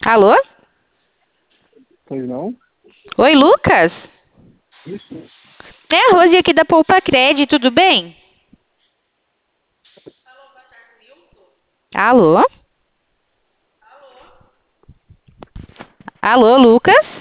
Alô? Pois não? Oi, Lucas? Isso. É a Rose aqui da Poupa Cred, tudo bem? Alô? Alô, Lucas?